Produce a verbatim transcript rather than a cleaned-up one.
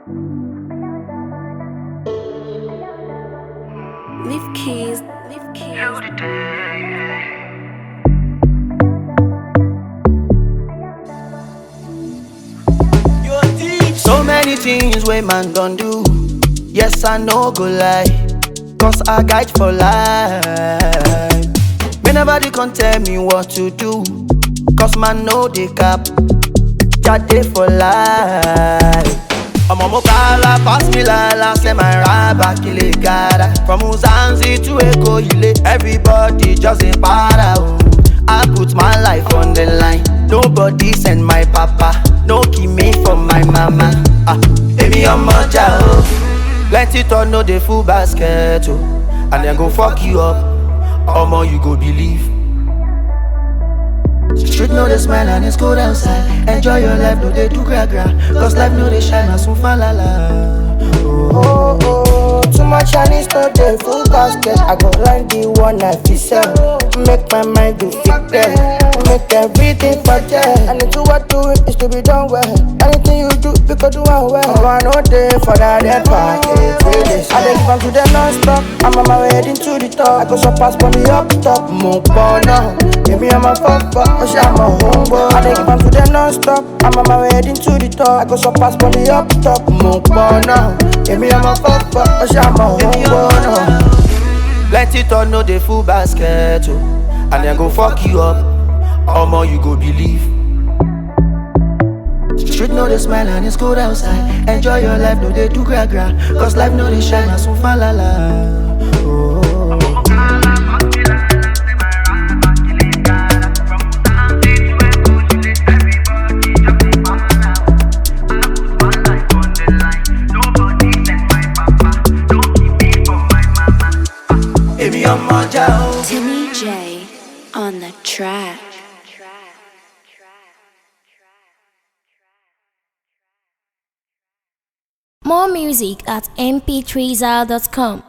Leave keys, leave keys. So many things wey man don do. Yes, I no go lie, cause I guide for life. May nobody can tell me what to do, cause man no dey cap, jade for life. Ọmọ mo kala pass me lala, say my raba kile gara. From Muzanzi to Eko ile, everybody just a para oh. I put my life on the line, nobody send my papa, no give me from my mama. Ah, baby I'm a oh. Plenty thought no dey full basket oh, and then go fuck you up. Omo you go believe. Street no dey smile and it's cold outside. Enjoy your life, no dey do gra gra, cause life no dey shine as soon la la. Oh, oh, too much Chinese no dey full basket. I go line the one I feel sell. Make my mind do fit there. Make everything forget. And it's what do it is to be done well. Anything you do, you can do it well. Oh, I know day for that dead pocket. I dey give am to them non-stop. I'm on my way heading to the top. I go so pass for me up top. More now. Maybe I'm a fuck fuck, but I'm a homeboy. I dey give am to them non-stop. I'm on my way heading to the top. I go so pass for me up top. More now. Maybe I'm a fuck fuck, but I'm a homeboy now. Plenty thought no dey full basket oh, and then go fuck you up. Omo you go believe. Street no dey smile and it's cold outside. Enjoy your life, no dey do gra gra, cause life no dey shine as soon la la. Oh. Timmy J on the track. More music at m p three zal dot com.